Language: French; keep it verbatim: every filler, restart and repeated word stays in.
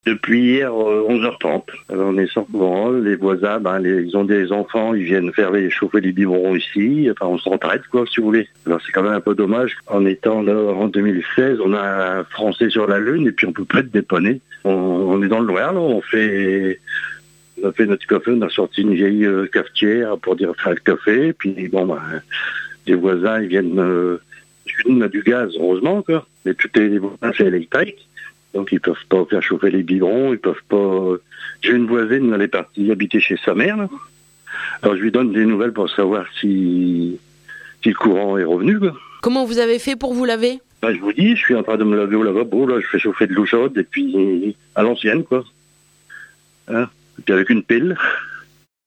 Depuis hier, euh, onze heures trente. Alors on est sans courant. Les voisins, ben, les, ils ont des enfants, ils viennent faire les, chauffer les biberons ici. Enfin, on s'entraide, quoi, si vous voulez. Alors c'est quand même un peu dommage. En étant là, en deux mille seize, on a un Français sur la Lune et puis on peut pas être dépanné. On, on est dans le Loir, là. On fait, on a fait notre café, on a sorti une vieille euh, cafetière pour dire faire le café. Et puis bon, ben, les voisins, ils viennent. Euh, on a du gaz, heureusement, quoi. Mais tout est, les voisins, c'est électrique. Donc ils peuvent pas faire chauffer les biberons, ils peuvent pas. J'ai une voisine, elle est partie habiter chez sa mère. Là. Alors je lui donne des nouvelles pour savoir si, si le courant est revenu. Quoi. Comment vous avez fait pour vous laver? Ben, je vous dis, je suis en train de me laver au lavabo, là, je fais chauffer de l'eau chaude et puis à l'ancienne, quoi. Hein, et puis avec une pile.